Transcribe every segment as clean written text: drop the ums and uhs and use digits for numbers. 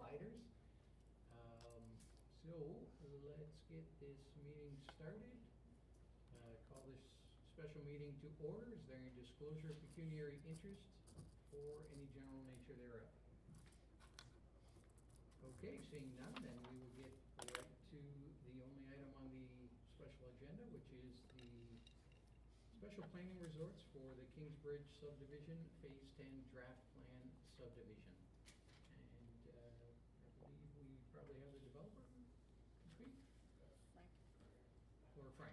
providers. So let's get this meeting started. Call this special meeting to order. Is there any disclosure of pecuniary interest or any general nature thereof? Okay, seeing none, then we will get right to the only item on the special agenda, which is the special planning resorts for the Kingsbridge subdivision, Phase 10 draft plan subdivision. And I believe we probably have the developer speak. Frank. Or Frank.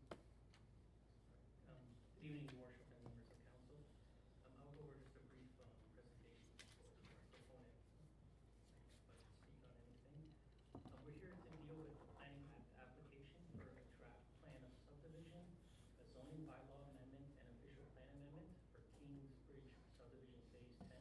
Good evening, Your Worship and members of council. I'll go over just a brief presentation for the proponent. But to speak on anything. We're here to deal with the planning application for a draft plan of subdivision, a zoning bylaw amendment, and official plan amendment for Kingsbridge subdivision phase 10.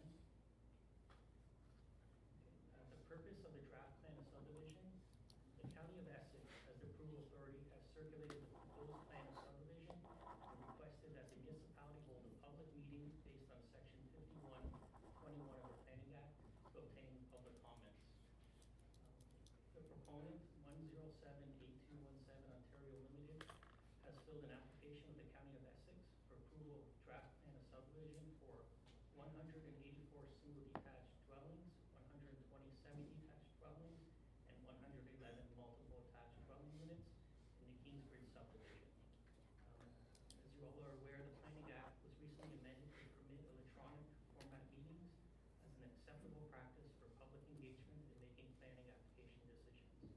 The purpose of the draft plan of subdivision: the County of Essex, as the approval authority, has circulated the proposed plan of subdivision and requested that the municipality hold a public meeting based on section 5121 of the Planning Act to obtain public comments. The proponent, 1078217 Ontario Limited, has filled an application with the County of Essex for approval of draft plan of subdivision for 184 single detached dwellings, 120 semi-detached dwellings, and 111 multiple attached dwelling units in the Kingsbridge subdivision. As you all are aware, the Planning Act was recently amended to permit electronic format meetings as an acceptable practice for public engagement in making planning application decisions.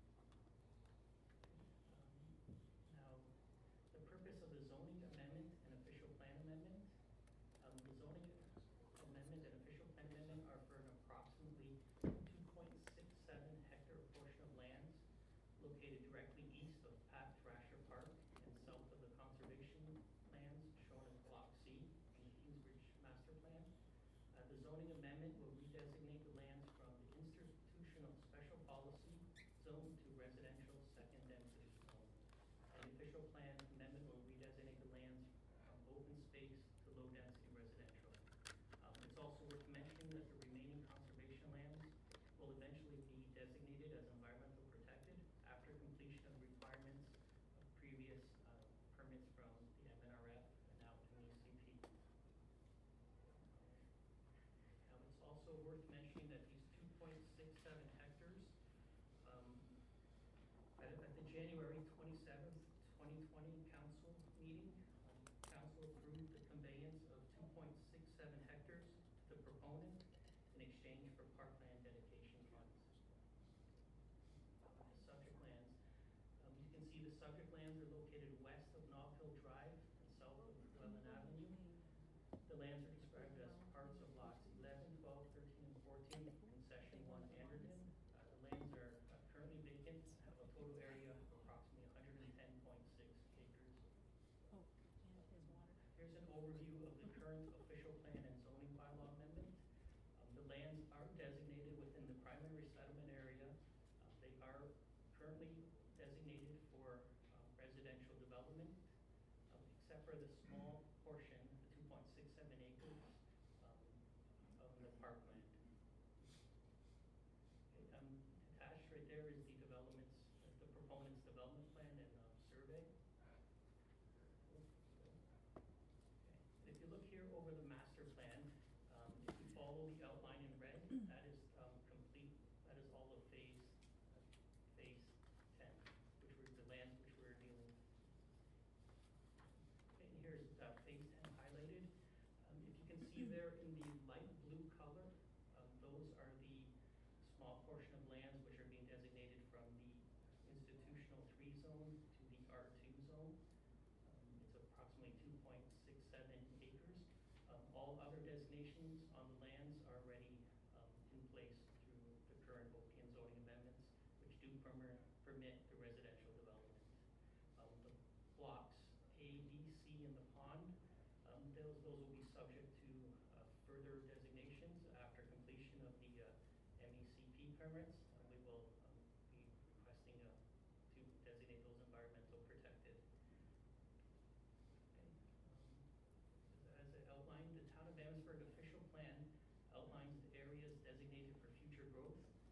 Now, the purpose of the zoning amendment and official plan amendment. The zoning amendment and official plan amendment are for an approximately 2.67 hectare portion of lands located directly east of Pat Thrasher Park and south of the conservation lands shown as Block C in the Kingsbridge Master Plan. The zoning amendment will redesignate the lands from the institutional special policy zone to residential second density zone. And the official plan amendment will redesignate the lands from open space to low density residential. It's also worth mentioning that the remaining conservation lands will eventually be designated as environmental protected after completion of requirements of previous permits from the MNRF and now MECP. Now, it's also worth mentioning that these 2.67 hectares, at the January 27th, 2020 council meeting, council approved the conveyance of 2.67 hectares to the proponent in exchange for parkland dedication funds. Subject lands. You can see the subject lands are located west of Nob Hill Drive and south of Welland Avenue. The lands are described as parts of lots 11, 12, 13, and 14 in Section 1 Anderton. The lands are currently vacant, have a total area of approximately 110.6 acres. Oh, and his water. Here's an overview of the current official plan and zoning bylaw amendment. The lands are designated within the primary settlement area. They are currently designated for residential development, except for the small portion, the 2.67 acres of the parkland. Okay, attached right there is the developments, the proponent's development plan and survey. Okay. If you look here over the master plan, if you follow the outline in red, that is complete. That is all of phase 10, which were the lands which we're dealing with. Okay, and here's phase 10 highlighted. If you can see there in the light blue color, those are the small portion of lands which are being designated from the institutional 3 zone to the R2 zone. It's approximately 2.67 acres. All other designations on the lands are already in place through the current OPM zoning amendments, which do permit the residential development. The blocks A, B, C, and the pond, those will be subject to further designations after completion of the MECP permits. We will be requesting to designate those environmental protected. As I outlined, the Town of Amherstburg official plan outlines the areas designated for future growth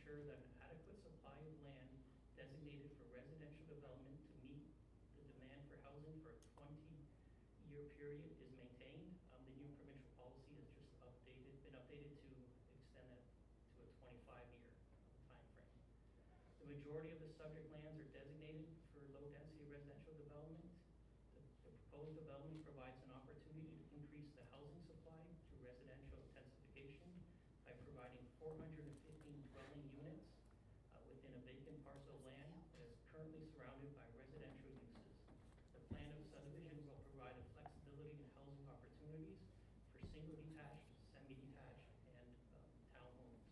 ensure that an adequate supply of land designated for residential development to meet the demand for housing for a 20-year period is maintained. The new provincial policy has just been updated to extend that to a 25-year timeframe. The majority of the subject lands are designated for low-density residential development. The proposed development provides an opportunity to increase the housing supply through residential intensification by providing 415 dwelling units within a vacant parcel of land that is currently surrounded by residential uses. The plan of subdivision will provide a flexibility in housing opportunities for single detached, semi-detached, and townhomes.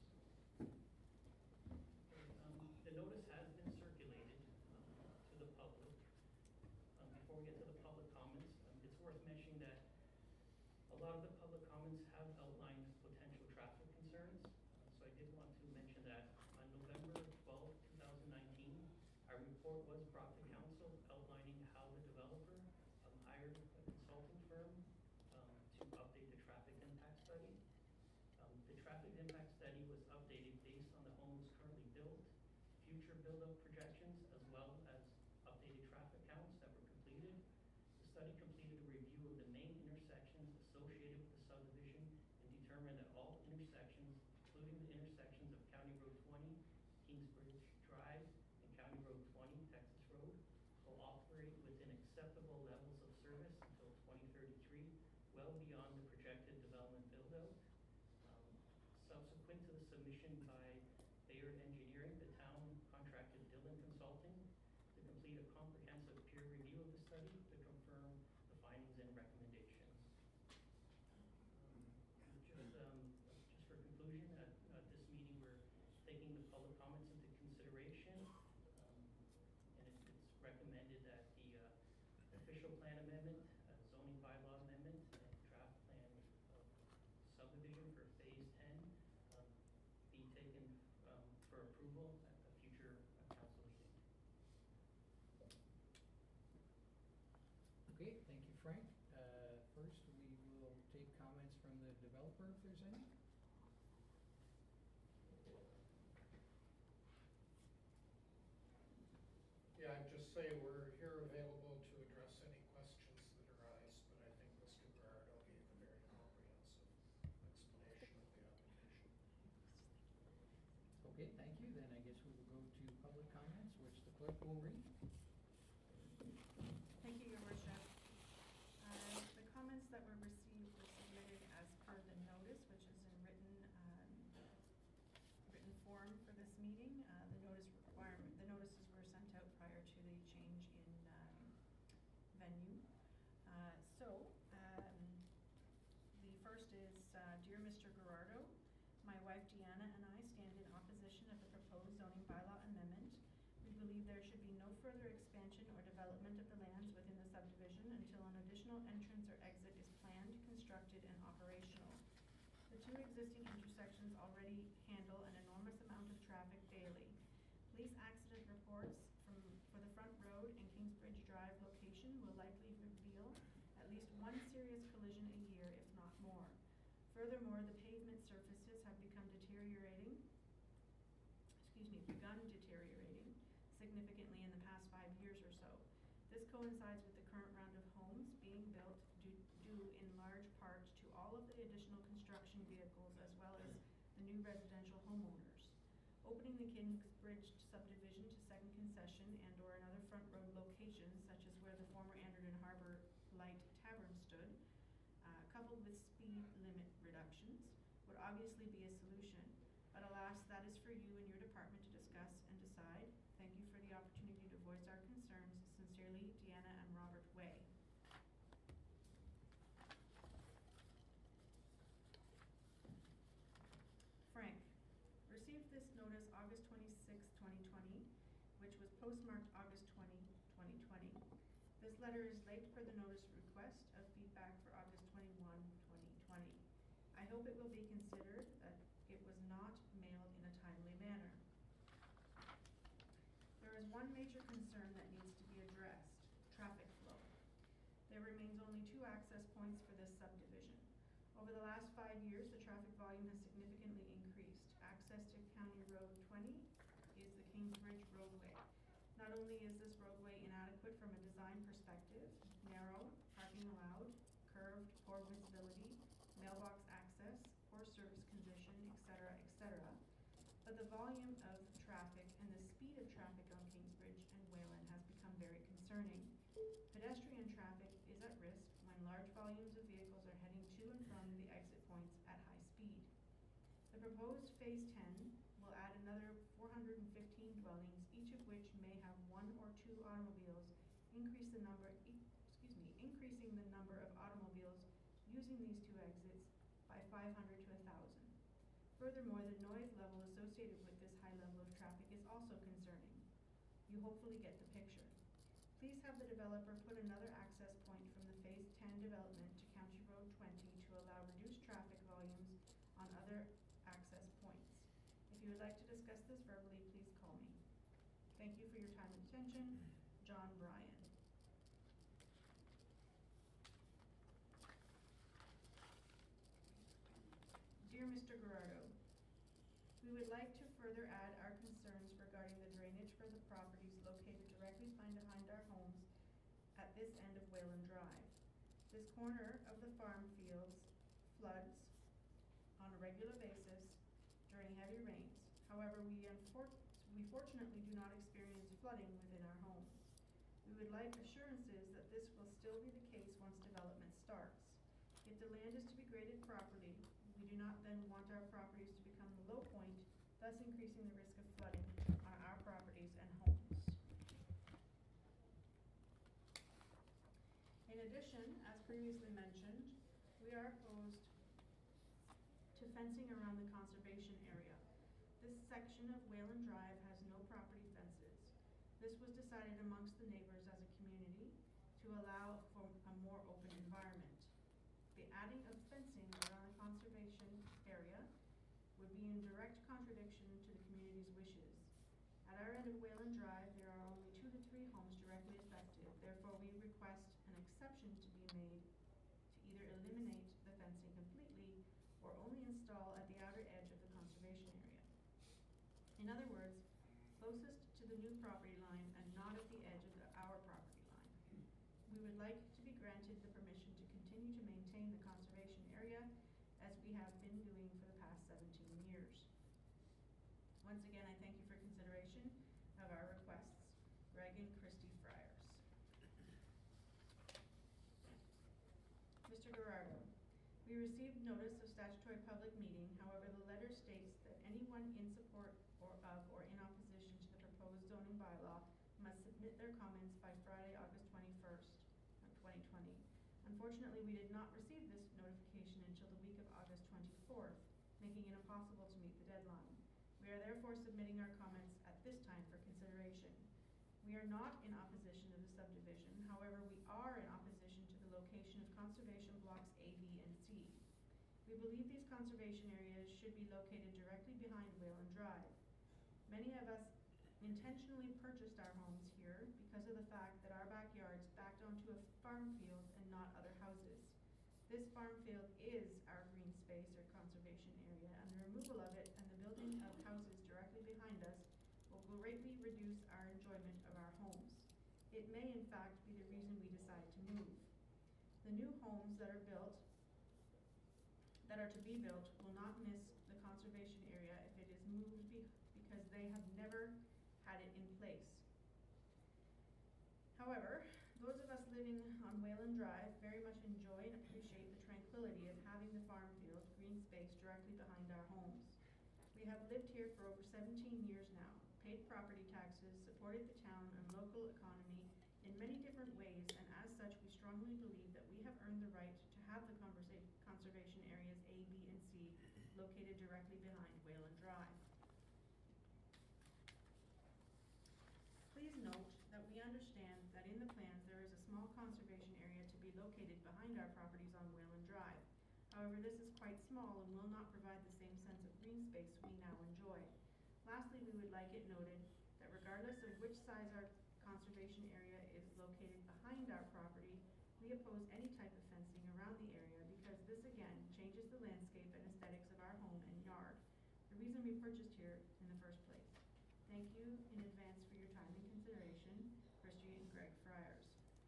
The notice has been circulated to the public. Before we get to the public comments, it's worth mentioning that a lot of the public comments have outlined potential traffic concerns. So I did want to mention that on November 12, 2019, a report was brought to council outlining how the developer hired a consulting firm to update the traffic impact study. The traffic impact study was updated based on the homes currently built, future build-up projections, as well as updated traffic counts that were completed. The study completed a review of the main intersections associated with the subdivision and determined that all intersections, including the intersections of County Road 20, Kingsbridge Drive, and County Road 20, Texas Road, will operate within acceptable levels of service until 2033, well beyond the projected development build-out. Subsequent to the submission by Bayard Engineering, the town contracted Dillon Consulting to complete a comprehensive peer review of the study to confirm the findings and recommendations. Just for conclusion, at this meeting, we're taking the public comments into consideration, and it's recommended that the official plan amendment, zoning bylaw amendment, and draft plan of subdivision for phase 10 be taken for approval at a future council meeting. Okay, thank you, Frank. First, we will take comments from the developer, if there's any. Yeah, I'd just say we're here available to address any questions that arise, but I think Mr. Gerardo gave a very comprehensive explanation of the application. Okay, thank you. Then I guess we will go to public comments, which the clerk will read. Thank you, Your Worship. The comments that were received were submitted as per the notice, which is in written form for this meeting. The notices were sent out prior to the change in venue. The first is, Dear Mr. Gerardo, my wife Deanna and I stand in opposition of the proposed zoning bylaw amendment. We believe there should be no further expansion or development of the lands within the subdivision until an additional entrance or exit is planned, constructed, and operational. The two existing intersections already handle an enormous amount of traffic daily. Police accident reports for the Front Road and Kingsbridge Drive location will likely reveal at least one serious collision a year, if not more. Furthermore, the pavement surfaces have begun deteriorating significantly in the past 5 years or so. This coincides with the current round of homes being built due in large part to all of the additional construction vehicles as well as the new residential homeowners. Opening the Kingsbridge subdivision to second concession and or another Front Road location, such as where the former Anderton Harbor Light Tavern stood, coupled with speed limit reductions, would obviously be a solution. But alas, that is for you and your department to discuss and decide. Thank you for the opportunity to voice our concerns. Sincerely, Deanna and Robert Way. Frank, received this notice August 26, 2020, which was postmarked August 20, 2020. This letter is late per the notice request of feedback for August 21, 2020. I hope it will be considered that it was not mailed in a timely manner. There is one major concern that needs to be addressed: traffic flow. There remains only 2 access points for this subdivision. Over the last 5 years, the traffic volume has significantly increased. Access to County Road 20 is the Kingsbridge roadway. Not only is this roadway inadequate from a design perspective, narrow, parking allowed, curved, poor visibility, mailbox access, poor service condition, etc., but the volume of traffic and the speed of traffic on Kingsbridge and Wayland has become very concerning. Pedestrian traffic is at risk when large volumes of vehicles are heading to and from the exit points at high speed. The proposed Phase 10 will add another 415 dwellings, each of which may have one or two automobiles, increasing the number of automobiles using these two exits by 500 to 1,000. Furthermore, the noise level associated with this high level of traffic is also concerning. You hopefully get the picture. Please have the developer put another access point from the Phase 10 development to County Road 20 to allow reduced traffic volumes on other access points. If you would like to discuss this verbally, please call me. Thank you for your time and attention. John Bryan. Dear Mr. Gerardo, we would like to further add our concerns regarding the drainage for the properties located directly behind our homes at this end of Wayland Drive. This corner of the farm fields floods on a regular basis during heavy rains. However, we fortunately do not experience flooding within our homes. We would like assurances that this will still be the case once development starts. If the land is to be graded properly, we do not then want our properties to become the low point, thus increasing the risk of flooding on our properties and homes. In addition, as previously mentioned, we are opposed to fencing around the conservation area. This section of Wayland Drive has no property fences. This was decided amongst the neighbors as a community to allow for a more open environment. The adding of fencing around the conservation area would be in direct contradiction to the community's wishes. At our end of Wayland Drive, there are only 2 to 3 homes directly affected. Therefore, we request an exception to be made to either eliminate the fencing completely or only install at the outer edge of the conservation area. In other words, closest to the new property line and not at the edge of our property line. We would like to be granted the permission to continue to maintain the conservation area as we have been doing for the past 17 years. Once again, I thank you for consideration of our requests. Greg and Christy Friars. Mr. Gerardo, we received notice of statutory public meeting. However, the letter states that anyone in support or in opposition to the proposed zoning bylaw must submit their comments by Friday, August 21st of 2020. Unfortunately, we did not receive this notification until the week of August 24th, making it impossible to meet the deadline. We are therefore submitting our comments at this time for consideration. We are not in opposition to the subdivision. However, we are in opposition to the location of conservation blocks A, B, and C. We believe these conservation areas should be located directly behind Wayland Drive. Many of us intentionally purchased our homes here because of the fact that our backyards backed onto a farm field and not other houses. This farm field is our green space or conservation area, and the removal of it and the building of houses directly behind us will greatly reduce our enjoyment of our homes. It may in fact be the reason we decide to move. The new homes that are to be built will not miss the conservation area if it is moved because they have never had it in place. However, those of us living on Wayland Drive very much enjoy and appreciate the tranquility of having the farm field green space directly behind our homes. We have lived here for over 17 years now, paid property taxes, supported the town and local economy in many different ways, and as such we strongly believe that we have earned the right to have the conservation areas A, B, and C located directly behind Wayland Drive. Please note that we understand that in the plans there is a small conservation area to be located behind our properties on Wayland Drive. However, this is quite small and will not provide the same sense of green space we now enjoy. Lastly, we would like it noted that regardless of which size our conservation area is located behind our property, we oppose any type of fencing around the area because this again changes the landscape and aesthetics of our home and yard. The reason we purchased here Thank you in advance for your time and consideration. Christy and Greg Friars.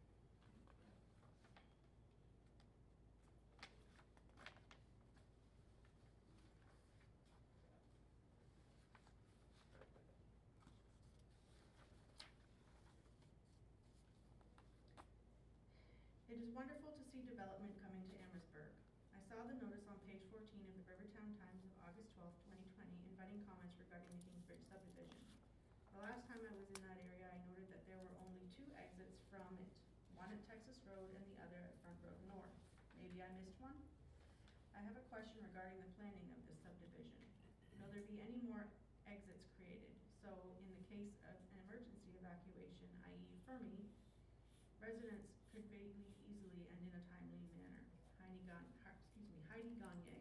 It is wonderful to see development coming to Amherstburg. I saw the notice on page 14 of the Rivertown Times of August 12, 2020, inviting comments regarding the Kingsbridge subdivision. The last time I was in that area, I noted that there were only 2 exits from it, one at Texas Road and the other at Front Road North. Maybe I missed one? I have a question regarding the planning of this subdivision. Will there be any more exits created? So in the case of an emergency evacuation, i.e. Fermi, residents could leave easily and in a timely manner. Heidi Gagne.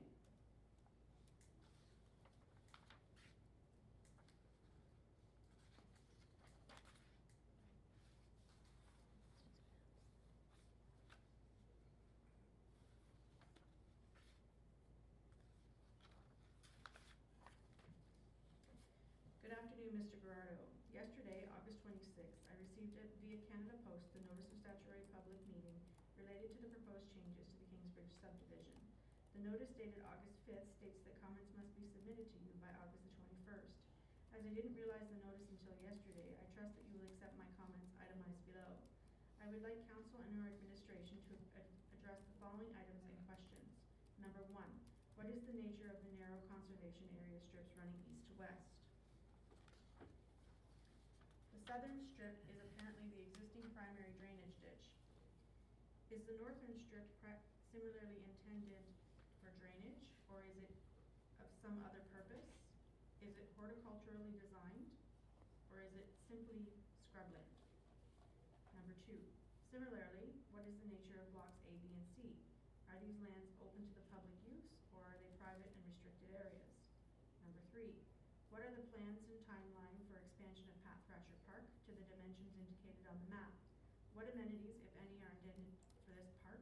Good afternoon, Mr. Gerardo. Yesterday, August 26th, I received via Canada Post the notice of statutory public meeting related to the proposed changes to the Kingsbridge subdivision. The notice dated August 5th states that comments must be submitted to you by August the 21st. As I didn't realize the notice until yesterday, I trust that you will accept my comments itemized below. I would like council and our administration to address the following items and questions. Number 1, what is the nature of the narrow conservation area strips running east to west? The southern strip is apparently the existing primary drainage ditch. Is the northern strip similarly intended for drainage, or is it of some other purpose? Is it horticulturally designed, or is it simply scrubland? Number 2, similarly, what is the nature of blocks A, B, and C? Are these lands open to the public use, or are they private and restricted areas? Number 3, what are the plans and timeline for expansion of Pat Thrasher Park to the dimensions indicated on the map? What amenities, if any, are intended for this park?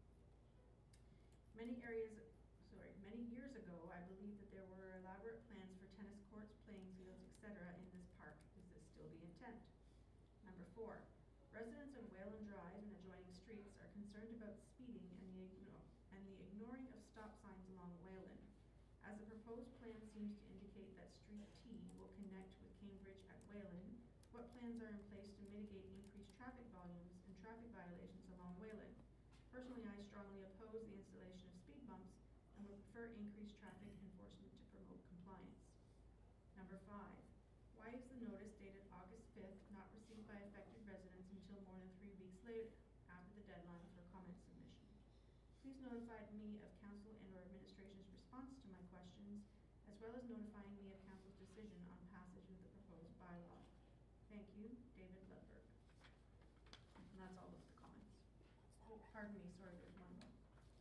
Many years ago, I believe that there were elaborate plans for tennis courts, playing fields, etc. in this park. Is this still the intent? Number 4, residents of Whalen Drive and adjoining streets are concerned about speeding and the ignoring of stop signs along Whalen. As the proposed plan seems to indicate that Street T will connect with Cambridge at Whalen, what plans are in place to mitigate increased traffic volumes and traffic violations along Whalen? Personally, I strongly oppose the installation of speed bumps and would prefer increased traffic enforcement to promote compliance. Number 5, why is the notice dated August 5th not received by affected residents until more than 3 weeks later, after the deadline for comment submission? Please notify me of council and or administration's response to my questions, as well as notifying me of council's decision on passage of the proposed bylaw. Thank you, David Ledberg. And that's all of the comments. Oh, pardon me, sorry, there's one more.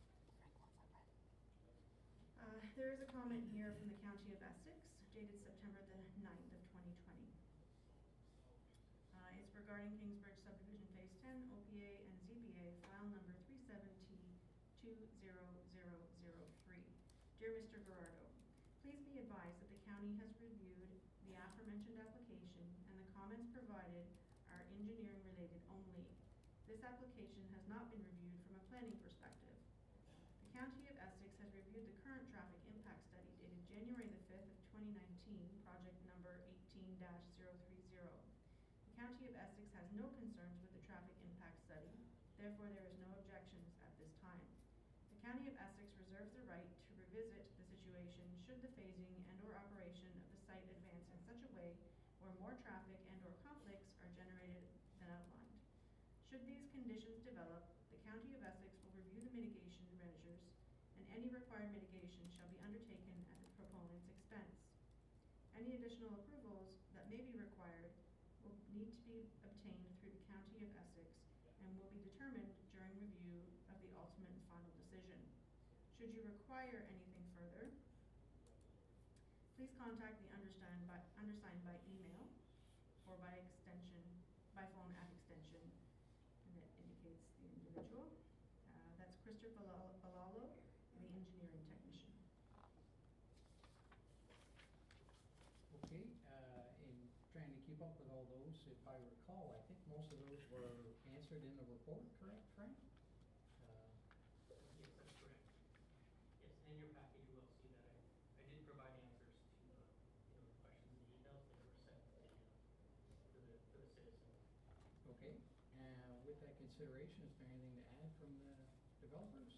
There is a comment here from the County of Essex, dated September the 9th of 2020. It's regarding Kingsbridge Subdivision Phase 10, OPA and ZBA, file number 37T20003. Dear Mr. Gerardo, please be advised that the county has reviewed the aforementioned application and the comments provided are engineering related only. This application has not been reviewed from a planning perspective. The County of Essex has reviewed the current traffic impact study dated January the 5th of 2019, project number 18-030. The County of Essex has no concerns with the traffic impact study, therefore there is no objections at this time. The County of Essex reserves the right to revisit the situation should the phasing and or operation of the site advance in such a way where more traffic and or conflicts are generated than outlined. Should these conditions develop, the County of Essex will review the mitigation measures, and any required mitigation shall be undertaken at the proponent's expense. Any additional approvals that may be required will need to be obtained through the County of Essex and will be determined during review of the ultimate and final decision. Should you require anything further, please contact the undersigned by email or by phone at extension, and it indicates the individual. That's Christopher Balalo, the engineering technician. Okay, in trying to keep up with all those. If I recall, I think most of those were answered in the report, correct, Frank? Yes, that's correct. Yes, and in your packet, you will see that I did provide answers to, the questions and the emails that were sent to the citizens. Okay, with that consideration, is there anything to add from the developers?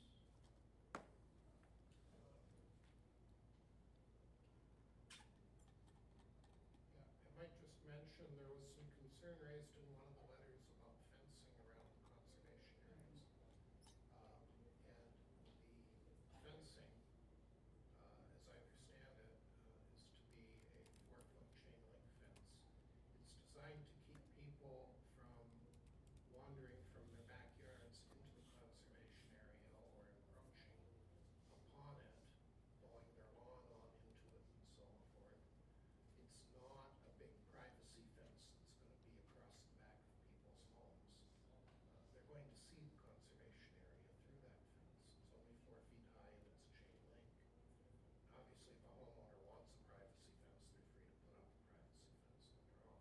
Yeah, I might just mention, there was some concern raised in one of the letters about fencing around the conservation areas. And the fencing, as I understand it, is to be a 4-foot chain link fence. It's designed to keep people from wandering from their backyards into the conservation area or encroaching upon it, mowing their lawn on into it and so forth. It's not a big privacy fence that's gonna be across the back of people's homes. They're going to see the conservation area through that fence. It's only 4 feet high and it's chain link. Obviously, if a homeowner wants a privacy fence, they're free to put up a privacy fence, no problem.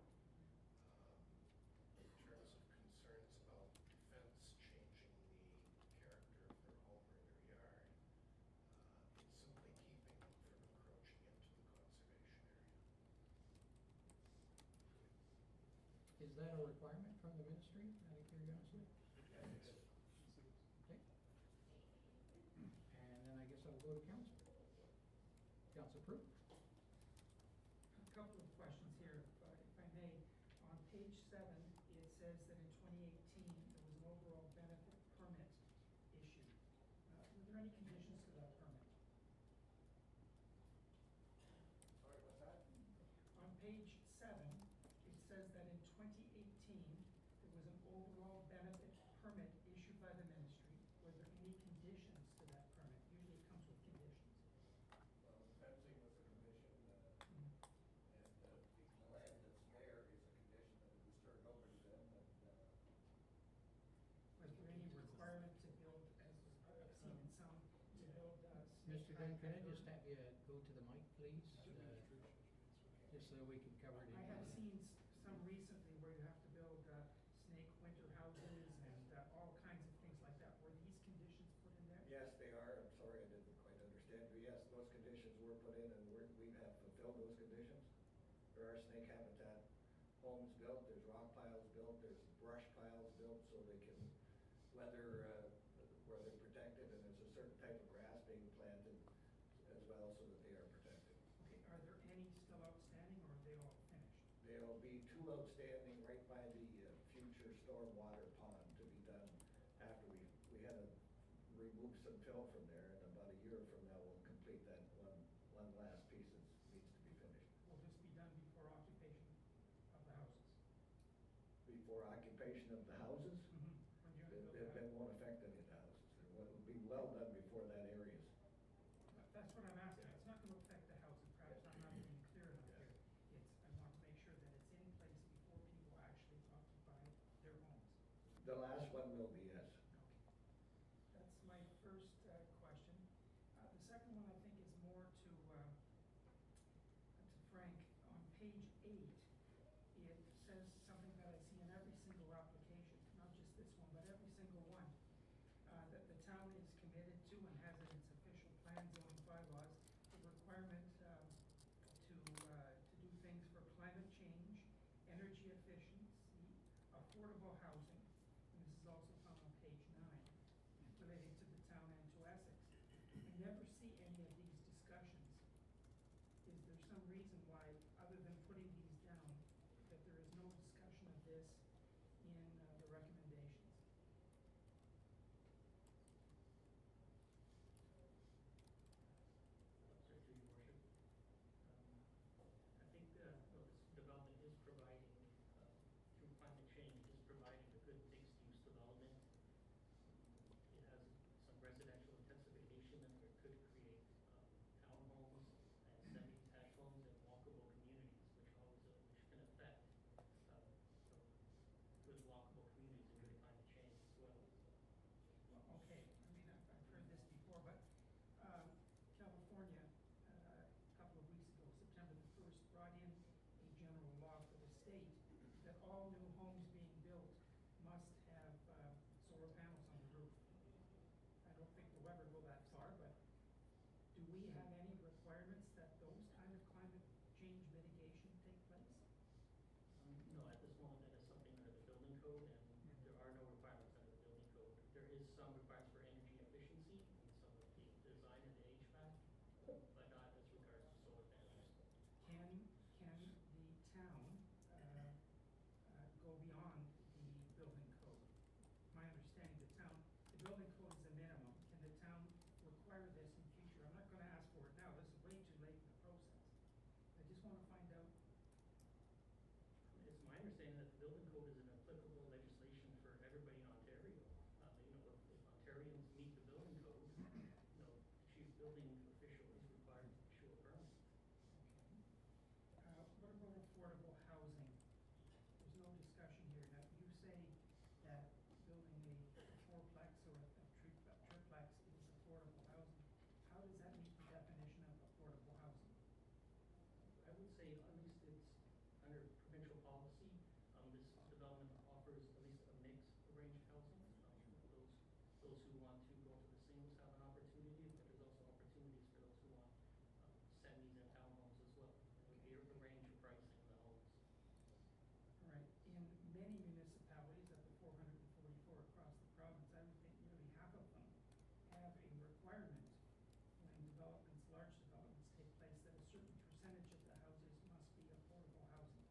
In terms of concerns about the fence changing the character of their home or their yard, it's simply keeping them from encroaching into the conservation area. Is that a requirement from the ministry, out of curiosity? Okay. And then I guess I'll go to council. Council Prue? A couple of questions here, if I may. On page 7, it says that in 2018, there was an overall benefit permit issued. Were there any conditions to that permit? Sorry, what's that? On page 7, it says that in 2018, there was an overall benefit permit issued by the ministry. Were there any conditions to that permit? Usually it comes with conditions. Well, fencing was a condition, Mhm. and the land that's there is a condition that it was turned over to them, and, Was there any requirement to build, as I've seen in some, to build Mr. snake Dunn, can I height just have you go to the mic, please? Just so we can cover it in. I have seen some recently where you have to build snake winter houses and all kinds of things like that. Were these conditions put in there? yes, they are, I'm sorry, I didn't quite understand, but yes, those conditions were put in, and we have fulfilled those conditions. There are snake habitat homes built, there's rock piles built, there's brush piles built, so they can weather, where they're protected, and there's a certain type of grass being planted as well, so that they are protected. Okay, are there any still outstanding or are they all finished? There'll be 2 outstanding right by the future stormwater pond to be done after we had to remove some fill from there, and about a year from now, we'll complete that one last piece that needs to be finished. Will this be done before occupation of the houses? Before occupation of the houses, When you're gonna build it the house? won't affect any of the houses. It will be well done before that area is. That's what I'm asking. It's not gonna affect the houses. Perhaps I'm not being clear enough here. I want to make sure that it's in place before people actually occupy their homes. The last one will be, yes. Okay. That's my first question. The second one, I think, is more to Frank. On page 8, it says something that I see in every single application, not just this one, but every single one, that the town is committed to and has in its official plan zoning bylaws, the requirement to do things for climate change, energy efficiency, affordable housing, and this is also found on page 9, relating to the town and to Essex. I never see any of these discussions. Is there some reason why, other than putting these down, that there is no discussion of this in the recommendations? Sorry, through your worship. I think, this development is providing, through climate change, is providing a good we have any requirements that those kind of climate change mitigation take place? No, at this moment, that is something under the building code, and there are no requirements under the building code. There is some requirements for energy efficiency and some of the design and the HVAC, but not as regards to solar panels. Can the town go beyond the building code? My understanding, the building code is a minimum. Can the town require this in future? I'm not gonna ask for it now, this is way too late in the process. I just wanna find out. It's my understanding that the building code is an applicable legislation for everybody in Ontario. If Ontarians meet the building code, the chief building official is required to issue a permit. What about affordable housing? There's no discussion here. Now, you say that building a fourplex or a triplex is affordable housing. How does that meet the definition of affordable housing? I would say at least it's under provincial policy, this development offers at least a mixed range housing. Those who want to go to the singles have an opportunity, but there's also opportunities for those who want semis and townhomes as well. And we hear the range of pricing in the homes. All right, in many municipalities, of the 444 across the province, I would think nearly half of them have a requirement when developments, large developments take place, that a certain percentage of the houses must be affordable housing.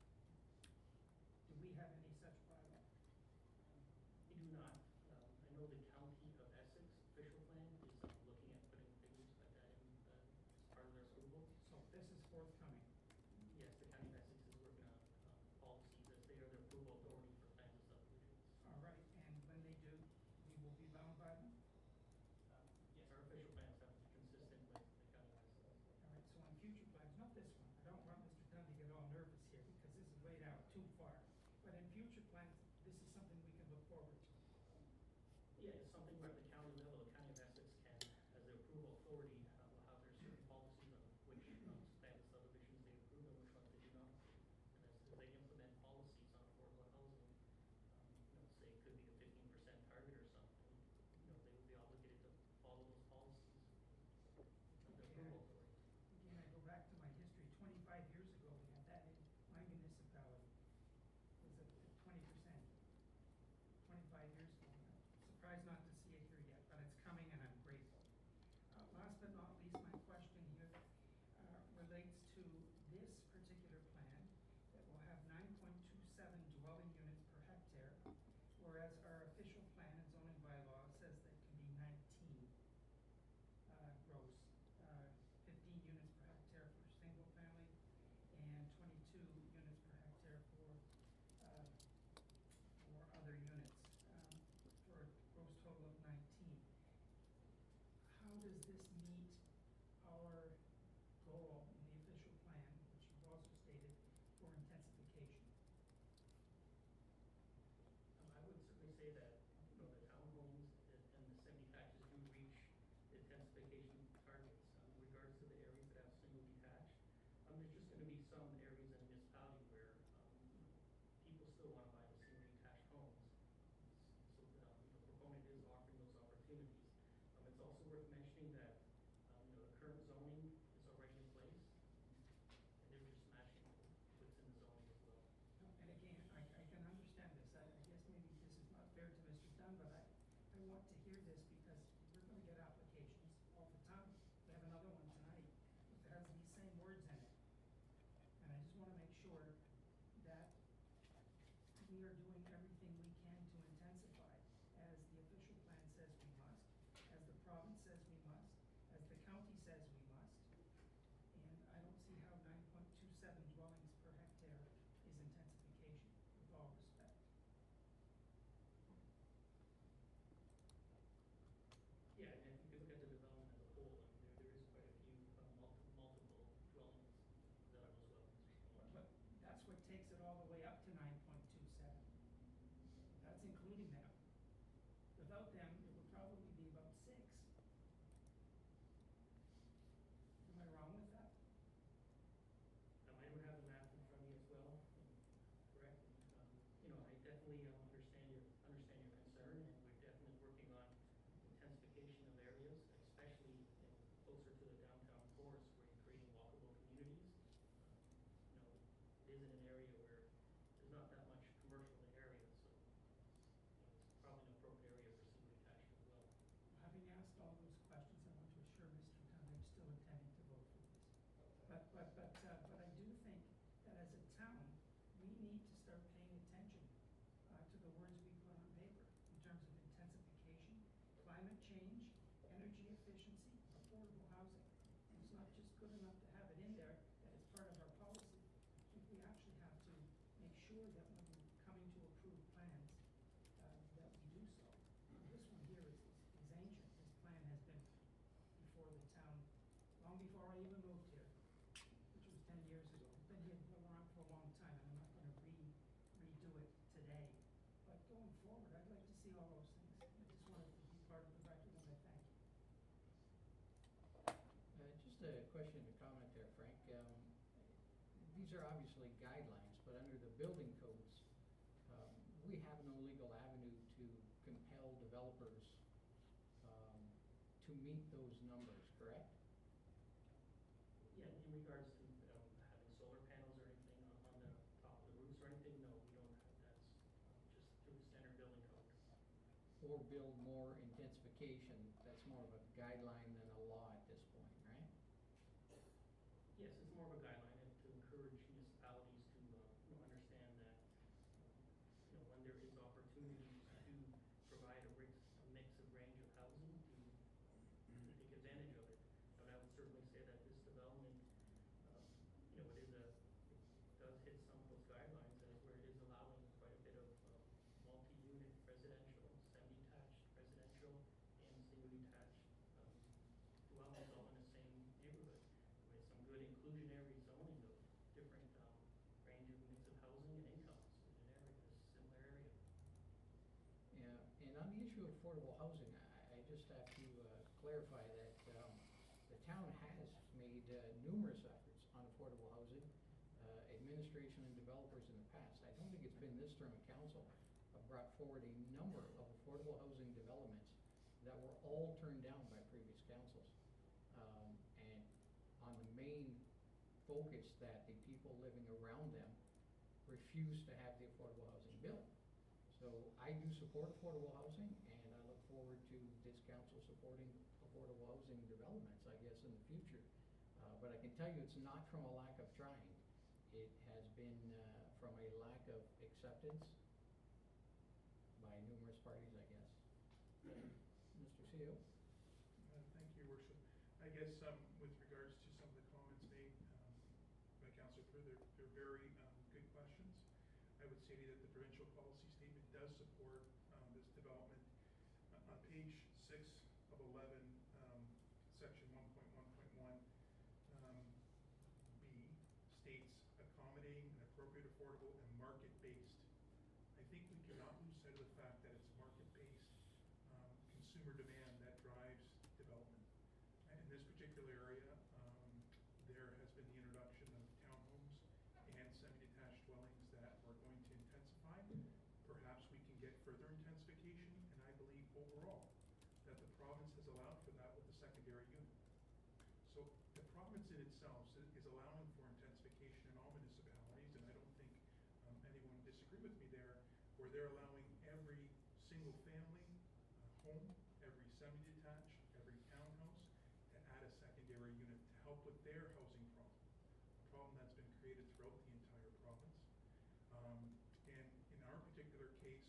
Do we have any such bylaw? We do not. I know the County of Essex official plan is looking at putting figures like that in as part of their approval. So this is forthcoming. Yes, the County of Essex is working on policies as they are the approval authority for plans and subdivisions. All right, and when they do, we will be bound by them? Yes, our official plans have to be consistent with the County of Essex. All right, so on future plans, not this one, I don't want Mr. Dunn to get all nervous here because this is laid out too far. But in future plans, this is something we can look forward to. Yeah, it's something where at the county level, the County of Essex can, as the approval authority, will have their certain policies on which planned subdivisions they approve and which ones they do not approve. And as they implement policies on affordable housing, say it could be a 15% target or something, they would be obligated to follow those policies of the approval authority. Again, I go back to my history, 25 years ago, we had that in my municipality. Was it 20%? 25 years ago. I'm surprised not to see it here yet, but it's coming and I'm grateful. Last but not least, my question here relates to this particular plan that will have 9.27 dwelling units per hectare, whereas our official plan and zoning bylaw says that can be 19 gross, 15 units per hectare for single family and 22 units per hectare for other units, for a gross total of 19. How does this meet our goal in the official plan, which you've also stated, for intensification? I would certainly say that, the townhomes and the semi-detaches do reach the intensification targets. In regards to the areas that have single detached, there's just gonna be some areas in a municipality where, people still wanna buy the single detached homes. So, the proponent is offering those opportunities. It's also worth mentioning that, the current zoning is already in place, and they're just matching what's in the zoning as well. And again, I can understand this. I guess maybe this is not fair to Mr. Dunn, but I want to hear this because we're gonna get applications all the time. We have another one tonight that has these same words in it. And I just wanna make sure that we are doing everything we can to intensify, as the official plan says we must, as the province says we must, as the county says we must. And I don't see how 9.27 dwellings per hectare is intensification, with all respect. Yeah, and if you look at the development as a whole, there is quite a few multiple dwellings that are those dwellings. But that's what takes it all the way up to 9.27. That's including them. Without them, it would probably be about 6. Am I wrong with that? I don't have the math in front of me as well, correct? I definitely understand your concern, and we're definitely working on intensification of areas, especially closer to the But I do think that as a town, we need to start paying attention to the words we put on paper in terms of intensification, climate change, energy efficiency, affordable housing. And it's not just good enough to have it in there, that it's part of our policy. I think we actually have to make sure that when we're coming to approve plans, that we do so. This one here is ancient. This plan has been before the town, long before I even moved here, which was 10 years ago. It's been here, been around for a long time, and I'm not gonna redo it today. But going forward, I'd like to see all those things. I just wanted to be part of the record, and I thank you. Just a question to comment there, Frank. These are obviously guidelines, but under the building codes, we have no legal avenue to compel developers to meet those numbers, correct? Yeah, in regards to, having solar panels or anything on the top of the roofs or anything, no, we don't have that. Just through the standard building code. Or build more intensification, that's more of a guideline than a law at this point, right? Yes, it's more of a guideline and to encourage municipalities to, understand that, when there is opportunities to provide a mix of range of housing to take advantage of it. But I would certainly say that this development, it does hit some of those guidelines as where it is allowing quite a bit of, multi-unit residential, semi-detached residential, and single-detached, dwellings all in the same neighborhood with some good inclusionary zoning of different, range of mix of housing and incomes in an area, this similar area. Yeah, and on the issue of affordable housing, I just have to clarify that the town has made numerous efforts on affordable housing, administration and developers in the past. I don't think it's been this term of council, brought forward a number of affordable housing developments that were all turned down by previous councils. And on the main focus that the people living around them refused to have the affordable housing built. So I do support affordable housing, and I look forward to this council supporting affordable housing developments, I guess, in the future. But I can tell you it's not from a lack of trying. It has been from a lack of acceptance by numerous parties, I guess. Mr. CEO? Thank you, Your Worship. I guess with regards to some of the comments made by Councillor Pruitt, they're very good questions. I would say to you that the provincial policy statement does support this development. On page 6 of 11, section 1.1.1, B states accommodating an appropriate, affordable, and market-based. I think we cannot lose sight of the fact that it's market-based consumer demand that drives development. And in this particular area, there has been the introduction of townhomes and semi-detached dwellings that are going to intensify. Perhaps we can get further intensification, and I believe overall that the province has allowed for that with the secondary unit. So the province in itself is allowing for intensification in all municipalities, and I don't think anyone would disagree with me there, where they're allowing every single family home, every semi-detached, every townhouse to add a secondary unit to help with their housing problem, a problem that's been created throughout the entire province. And in our particular case,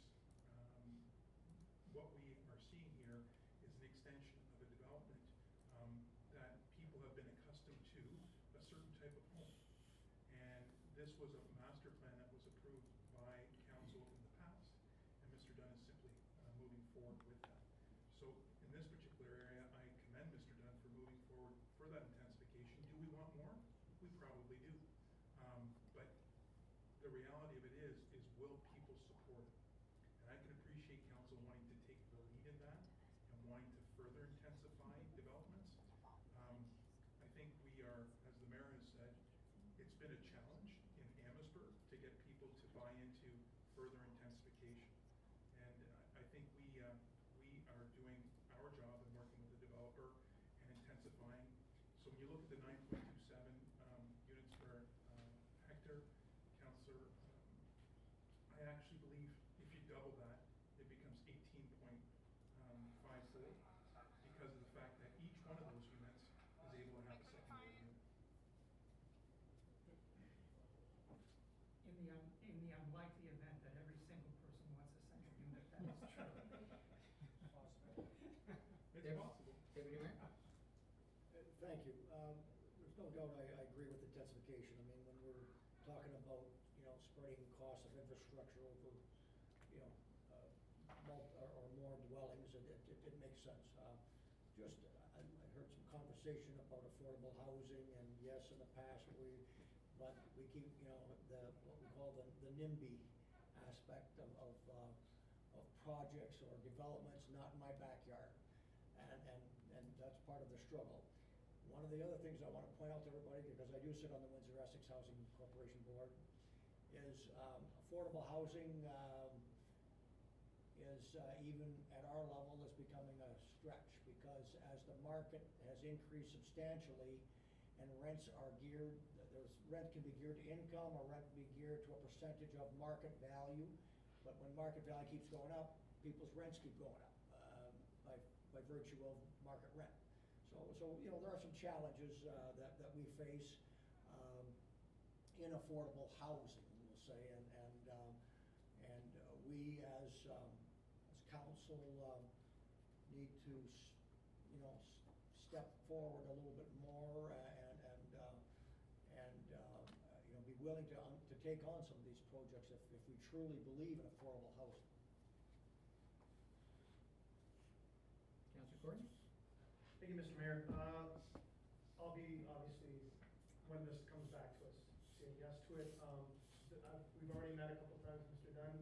what we are seeing here is an extension of a development that people have been accustomed to, a certain type of home. And this was a master plan that was approved by council in the past, and Mr. Dunn is simply moving forward with that. So in this particular area, I commend Mr. Dunn for moving forward for that intensification. Do we want more? We probably do. But the reality of it is will people support it? And I can appreciate council wanting to take the lead in that and wanting to further intensify developments. I think we are, as the mayor has said, it's been a challenge in Amherstburg to get people to buy into further intensification. And I think we are doing our job in working with the developer and intensifying. So when you look at the 9.27 units per hectare, Councillor, I actually believe if you double that, it becomes 18.54 because of the fact that each one of those units is able to have a secondary unit. unlikely event that every single person wants a second unit, that is true. It's Deb- possible. Deputy Mayor? Thank you. There's no doubt I agree with intensification. I mean, when we're talking about, spreading costs of infrastructure over, or more dwellings, it makes sense. I heard some conversation about affordable housing, and yes, in the past, but we keep, what we call the NIMBY aspect of projects or developments, not in my backyard. And that's part of the struggle. One of the other things I want to point out to everybody, because I do sit on the Windsor Essex Housing Corporation Board, is affordable housing is even at our level is becoming a stretch, because as the market has increased substantially and rents are geared, rent can be geared to income, or rent can be geared to a percentage of market value. But when market value keeps going up, people's rents keep going up by virtue of market rent. So there are some challenges that we face in affordable housing, we'll say, and we as council need to step forward a little bit more and be willing to take on some of these projects if we truly believe in affordable housing. Councilor Courtney? Thank you, Mr. Mayor. I'll be, obviously, when this comes back to us, saying yes to it. We've already met a couple times, Mr. Dunn.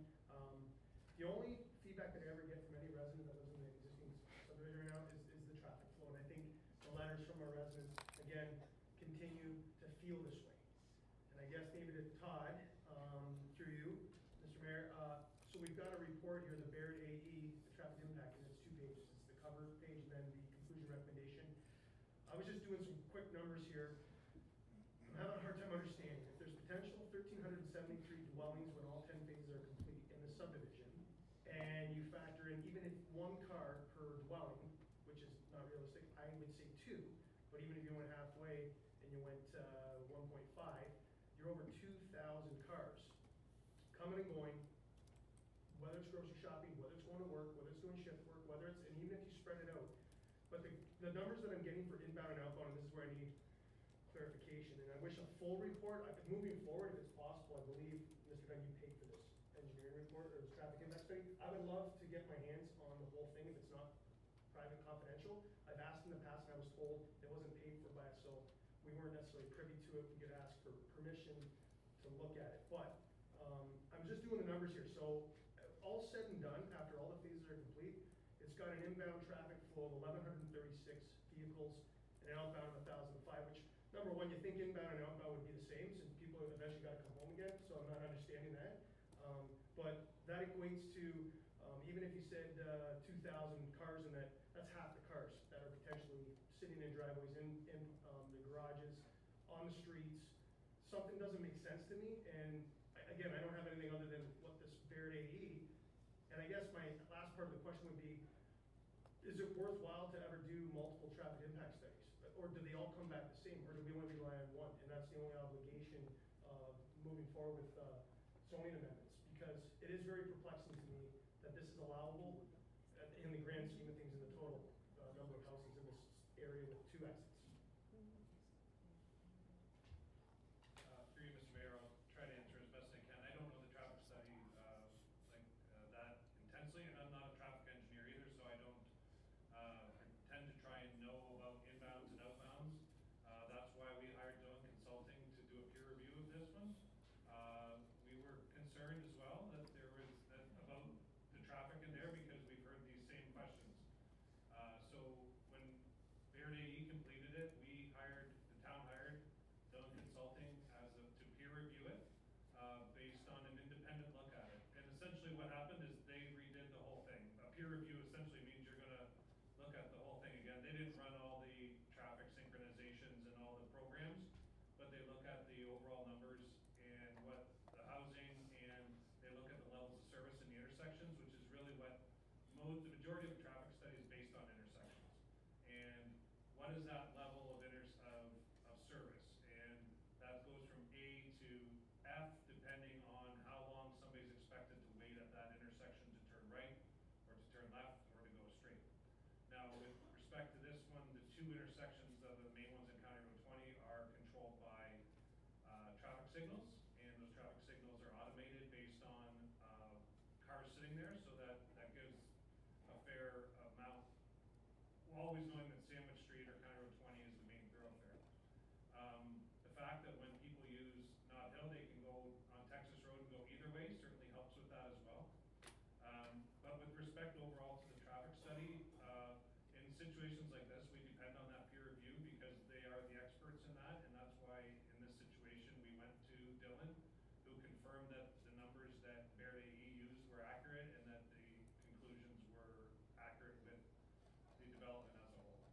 The only feedback that I ever get from any resident that lives in the existing subdivision right now is the traffic flow. And I think the letters from our residents, again, continue to feel this way. And I guess maybe to Todd, through you, Mr. Mayor, so we've got a report here, the Baird AE, the traffic impact, and it's 2 pages. It's the cover page and then the conclusion recommendation. I was just doing some quick numbers here. I'm having a hard time understanding. If there's potential 1,373 dwellings when all 10 phases are complete in the subdivision, and you factor in, even if 1 car per dwelling, which is not realistic, I would say 2, but even if you went halfway and you went 1.5, you're over 2,000 cars coming and going, whether it's grocery shopping, whether it's going to work, whether it's doing shift work, and even if you spread it out. But the numbers that I'm getting for inbound and outbound, and this is where I need clarification, and I wish a full report, moving forward, if it's possible, I believe, Mr. Dunn, you paid for this engineering report or this traffic impact study. I would love to get my hands on the whole thing if it's not private, confidential. I've asked in the past and I was told it wasn't paid for by us, so we weren't necessarily privy to it. We could ask for permission to look at it. But I'm just doing the numbers here. So all said and done, after all the phases are complete, it's got an inbound traffic flow of 1,136 vehicles and an outbound of 1,005, which, number one, you think inbound and outbound would be the same since people have eventually got to come home again, so I'm not understanding that. But that equates to, even if you said 2,000 cars in that's half the cars that are potentially sitting in driveways, in the garages, on the streets. Something doesn't make sense to me, and again, I don't have anything other than what this Baird AE, and I guess my last part of the question would be, is it worthwhile to ever do multiple traffic impact studies? Or do they all come back the same, or do we only rely on one? And that's the only obligation moving forward with zoning amendments, because it is very perplexing to me that this is allowable in the grand scheme of things in the total number of houses in this area with 2 exits. Through you, Mr. Mayor, I'll try to answer as best I can. I don't know the traffic study that intensely, and I'm not a traffic engineer either, so I don't tend to try and know about inbounds and outbounds. That's why we hired Dillon Consulting to do a peer review of this one. We were concerned as well that there was about the traffic in there because we've heard these same questions. So when Baird AE completed it, the town hired Dillon Consulting to peer review it based on an independent look at it. And essentially what happened is they redid the whole thing. A peer review essentially means you're going to look at the whole thing again. They didn't run all the traffic synchronizations and all the programs, but they look at the overall numbers and what the housing, and they look at the levels of service in the intersections, which is really what the majority of the traffic study is based on, intersections. And what is that level of service? And that goes from A to F depending on how long two intersections, the main ones in County Road 20 are controlled by traffic signals, and those traffic signals are automated based on cars sitting there, so that gives a fair amount, always knowing that Sandwich Street or County Road 20 is the main thoroughfare. The fact that when people use Nob Hill, they can go on Texas Road and go either way certainly helps with that as well. But with respect overall to the traffic study, in situations like this, we depend on that peer review because they are the experts in that, and that's why in this situation, we went to Dylan, who confirmed that the numbers that Baird AE used were accurate and that the conclusions were accurate with the development as a whole.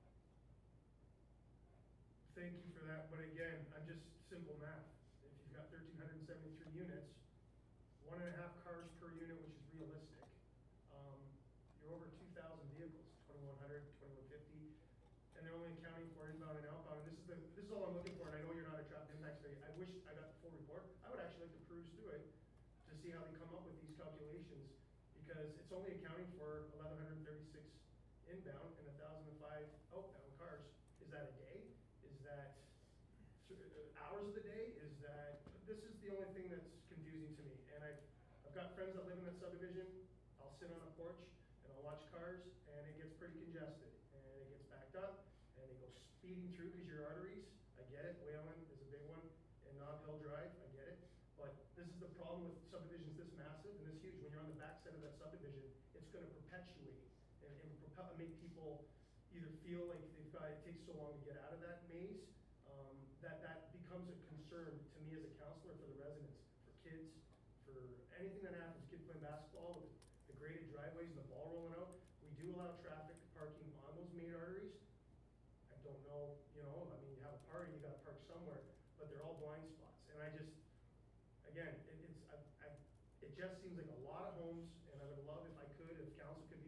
Thank you for that, but again, I'm just simple math. If you've got 1,373 units, 1.5 cars per unit, which is realistic, you're over 2,000 vehicles, 2,100, 2,150, and they're only accounting for inbound and outbound, and this is all I'm looking for, and I know you're not a traffic impact study. I wish I got the full report. I would actually like to peruse through it to see how they come up with these calculations, because it's only accounting for 1,136 inbound and 1,005 outbound cars. Is that a day? Is that hours of the day? This is the only thing that's confusing to me. And I've got friends that live in that subdivision. I'll sit on a porch and I'll watch cars, and it gets pretty congested, and it gets backed up, and they go speeding through because your arteries, I get it, Whalen is a big one, and Nob Hill Drive, I get it. But this is the problem with subdivisions this massive and this huge. When you're on the backside of that subdivision, it's gonna perpetuate and make people either feel like it takes so long to get out of that maze, that becomes a concern to me as a counselor for the residents, for kids, for anything that happens, kids playing basketball with the graded driveways and the ball rolling out. We do allow traffic parking on those main arteries. I don't know, you have a party, you gotta park somewhere, but they're all blind spots. And I just, again, it just seems like a lot of homes, and I would love if I could, if council could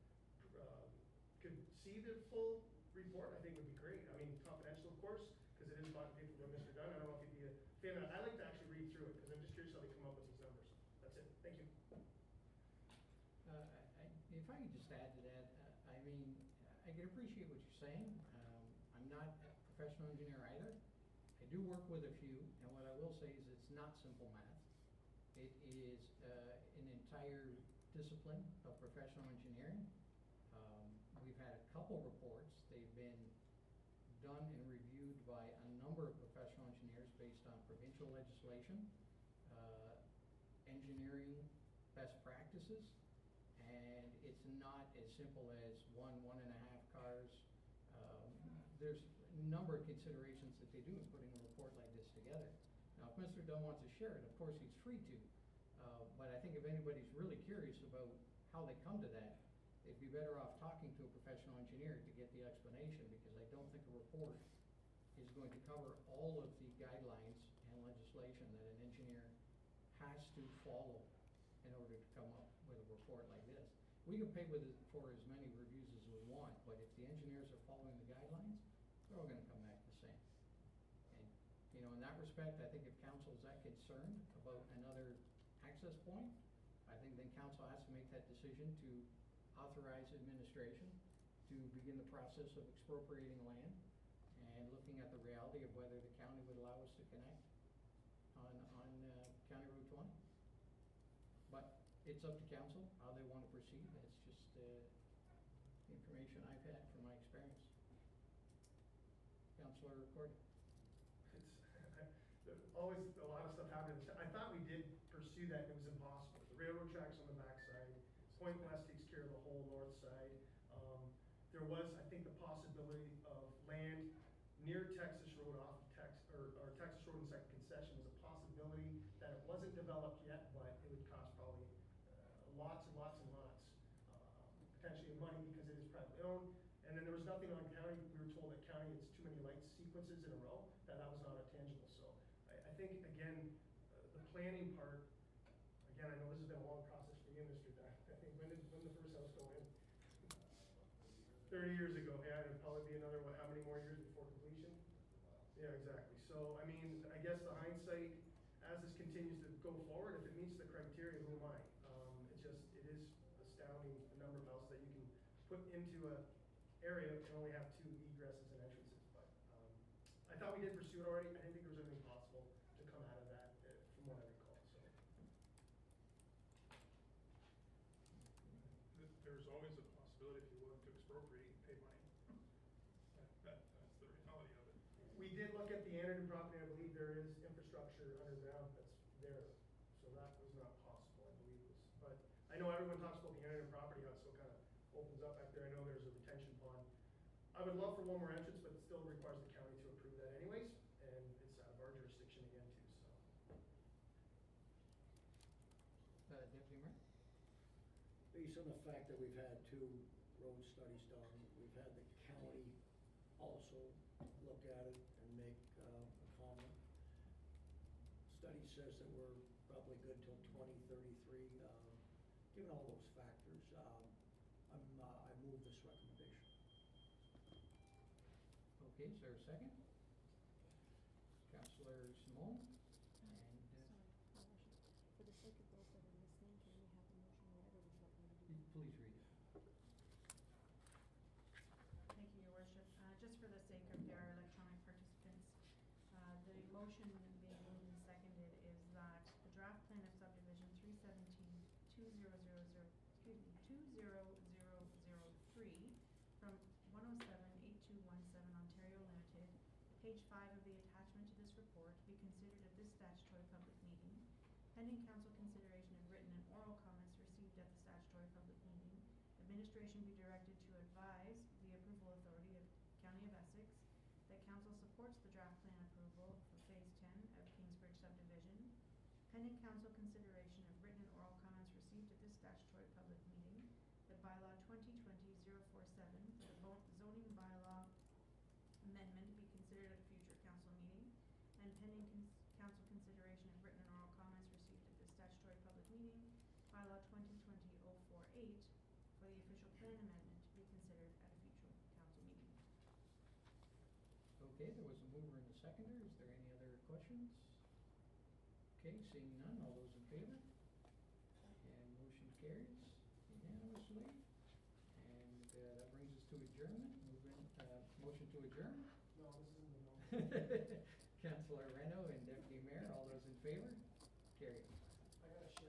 see the full report, I think would be great. I mean, confidential, of course, because it is bought and paid for by Mr. Dunn. I don't know if you'd be a fan of that. I like to actually read through it, because I'm just curious how they come up with these numbers. That's it. Thank you. If I could just add to that, I mean, I can appreciate what you're saying. I'm not a professional engineer either. I do work with a few, and what I will say is it's not simple math. It is an entire discipline of professional engineering. We've had a couple reports. They've been done and reviewed by a number of professional engineers based on provincial legislation, engineering best practices, and it's not as simple as 1.5 cars. There's a number of considerations that they do in putting a report like this together. Now, if Mr. Dunn wants to share it, of course he's free to, but I think if anybody's really curious about how they come to that, they'd be better off talking to a professional engineer to get the explanation, because I don't think a report is going to cover all of the guidelines and legislation that an engineer has to follow in order to come up with a report like this. We can pay for as many reviews as we want, but if the engineers are following the guidelines, they're all gonna come back the same. And, in that respect, I think if council's that concerned about another access point, I think then council has to make that decision to authorize administration to begin the process of expropriating land and looking at the reality of whether the county would allow us to connect on County Road 20. But it's up to council how they want to proceed. That's just the information I've had from my experience. Councilor Cordy. Always a lot of stuff happening. I thought we did pursue that, and it was impossible. The railroad tracks on the backside, Point West takes care of the whole north side. There was, I think, the possibility of land near Texas Road off of or Texas Road and Second Concession was a possibility that it wasn't developed yet, but it would cost probably lots and lots and lots, potentially of money, because it is privately owned. And then there was nothing on county. We were told that county, it's too many light sequences in a row, that was not a tangible. So I think, again, the planning part, again, I know this has been a long process for you, Mr. Dunn. I think, when did the first house go in? 30 years ago. Yeah, it'd probably be another, how many more years before completion? Yeah, exactly. So, I mean, I guess the hindsight, as this continues to go forward, if it meets the criteria, who am I? It is astounding the number of houses that you can put into area can only have 2 egresses and entrances, but, I thought we did pursue it already. I didn't think there was anything possible to come out of that, from what I recall, so. There's always a possibility if you're willing to expropriate and pay money. That's the reality of it. We did look at the Anderton property, I believe there is infrastructure underground that's there, so that was not possible, I believe it was. But I know everyone talks about the Anderton property, how it still kind of opens up back there, I know there's a retention pond. I would love for one more entrance, but it still requires the county to approve that anyways, and it's out of our jurisdiction again too, so. Deputy Mayor? Based on the fact that we've had 2 road studies done, we've had the county also look at it and make a comment. Study says that we're probably good till 2033. Given all those factors, I move this recommendation. Okay, is there a second? Councillor Simone? And, Sorry, Your Worship. For the sake of those that are listening, can we have the motion read, or would you like me to do that? please read it. Thank you, Your Worship. Just for the sake of our electronic participants, the motion being moved and seconded is that the draft plan of subdivision 2003 from 107-8217 Ontario Limited, page 5 of the attachment to this report, be considered at this statutory public meeting, pending council consideration of written and oral comments received at the statutory public meeting. Administration be directed to advise the approval authority of County of Essex that council supports the draft plan approval for phase 10 of Kingsbridge subdivision. Pending council consideration of written and oral comments received at this statutory public meeting, that bylaw 2020-047 for the zoning bylaw amendment be considered at a future council meeting, and pending council consideration of written and oral comments received at this statutory public meeting, bylaw 2020-048 for the official plan amendment to be considered at a future council meeting. Okay, there was a mover and a seconder. Is there any other questions? Okay, seeing none, all those in favor? And motion carries unanimously. And that brings us to adjournment. Motion to adjourn? No, this isn't the no. Councillor Reno and Deputy Mayor, all those in favor? Carried.